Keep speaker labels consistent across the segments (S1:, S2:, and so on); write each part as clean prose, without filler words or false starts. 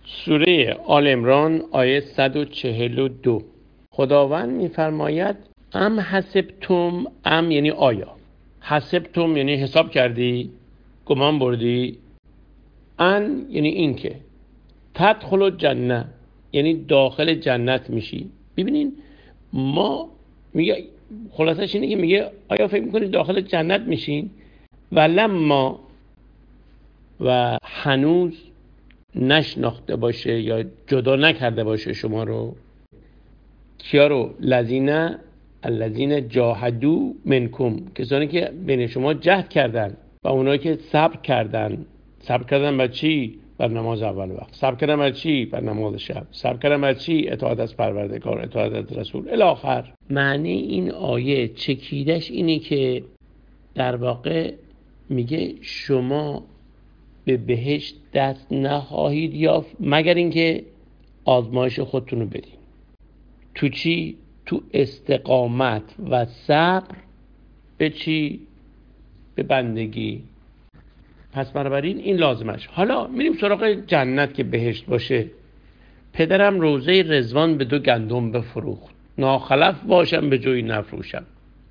S1: سوره آل عمران آیه 142. خداوند میفرماید ام حسبتم، ام یعنی آیا، حسبتم یعنی حساب کردی، گمان بردی، ان یعنی این که، تدخل الجنه یعنی داخل جنت میشی. ببینین ما میگه خلاصش اینه که میگه آیا فکر میکنید داخل جنت میشین؟ ولما و هنوز نشناخته باشه یا جدا نکرده باشه شما رو، کیا رو؟ الذین جاهدوا منکم، کسانی که بین شما جهد کردن و اونایی که صبر کردن. صبر کردن بر چی؟ بر نماز اول وقت. صبر کردن بر چی؟ بر نماز شب. صبر کردن بر چی؟ اطاعت از پروردگار، اطاعت از رسول الی آخر. معنی این آیه چکیدش اینه که در واقع میگه شما به بهشت دست نخواهید یافت مگر اینکه آزمایش خودتون رو بدین. تو چی؟ تو استقامت و صبر به چی؟ به بندگی. پس بنابراین این لازمش. حالا میریم سراغ جنت که بهشت باشه. پدرم روزه رضوان به 2 گندم بفروخت، ناخلف باشم به جوی نفروشم.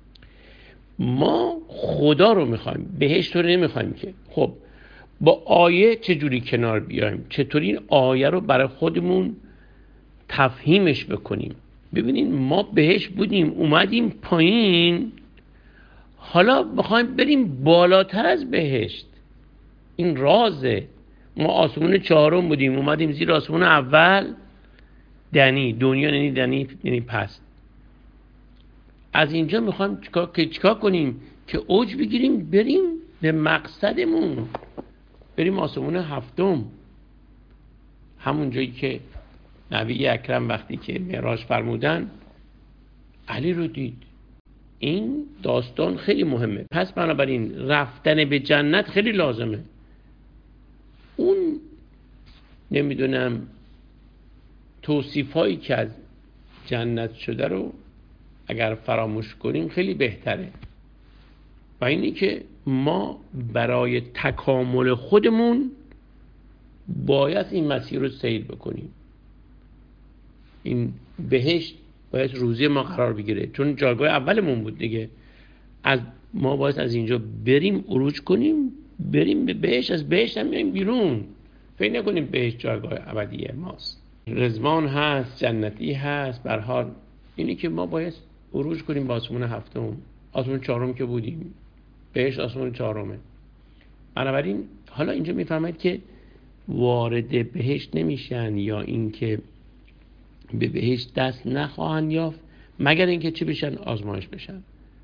S1: ما خدا رو میخوایم، بهشت رو نمیخوایم که. خب با آیه چجوری کنار بیایم؟ چطوری این آیه رو برای خودمون تفهیمش بکنیم؟ ببینین ما بهش بودیم اومدیم پایین، حالا میخوایم بریم بالاتر از بهشت. این رازه. ما آسمون 4 بودیم اومدیم زیر آسمون اول. دنی دنیا یعنی پست. از اینجا میخوایم چیکار کنیم که اوج بگیریم بریم به مقصدمون، بریم آسمون 7. همون جایی که نبی اکرم وقتی که معراج فرمودن علی رو دید. این داستان خیلی مهمه. پس بنابراین رفتن به جنت خیلی لازمه. اون نمیدونم توصیفایی که از جنت شده رو اگر فراموش کنیم خیلی بهتره. و اینی که ما برای تکامل خودمون باید این مسیر رو سیر بکنیم. این بهشت باید روزی ما قرار بگیره، چون جایگاه اولمون بود دیگه. ما باید از اینجا بریم عروج کنیم، بریم به بهشت، از بهشت هم میایم بیرون. فکر نکنیم بهشت جایگاه ابدی ماست. رضوان هست، جنتی هست. به هر حال اینی که ما باید عروج کنیم به آسمون 7. آسمون 4 که بودیم، بهشت آسمون 4. بنابراین حالا اینجا میفرماید که وارد بهشت نمیشن یا اینکه به بهشت دست نخواهند یافت مگر اینکه چی بشن؟ آزمایش بشن.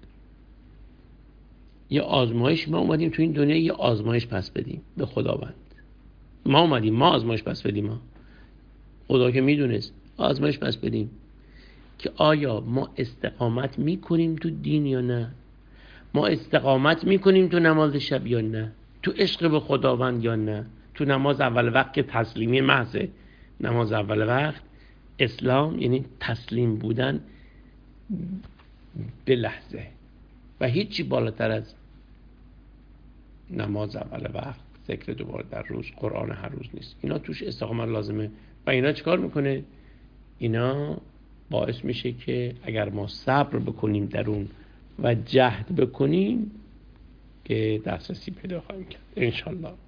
S1: یه آزمایش ما اومدیم تو این دنیا یه آزمایش پس بدیم به خداوند. ما اومدیم ما آزمایش پس بدیم. خدا که میدونست آزمایش پس بدیم که آیا ما استقامت میکنیم تو دین یا نه، ما استقامت میکنیم تو نماز شب یا نه، تو عشق به خداوند یا نه، تو نماز اول وقت که تسلیمی محضه. نماز اول وقت اسلام یعنی تسلیم بودن به لحظه و هیچی بالاتر از نماز اول وقت، ذکر 2 بار در روز، قرآن هر روز نیست. اینا توش استقامت لازمه. و اینا چیکار میکنه؟ اینا باعث میشه که اگر ما صبر بکنیم درون و جهد بکنیم که دسترسی پیدا خواهیم کرد انشالله.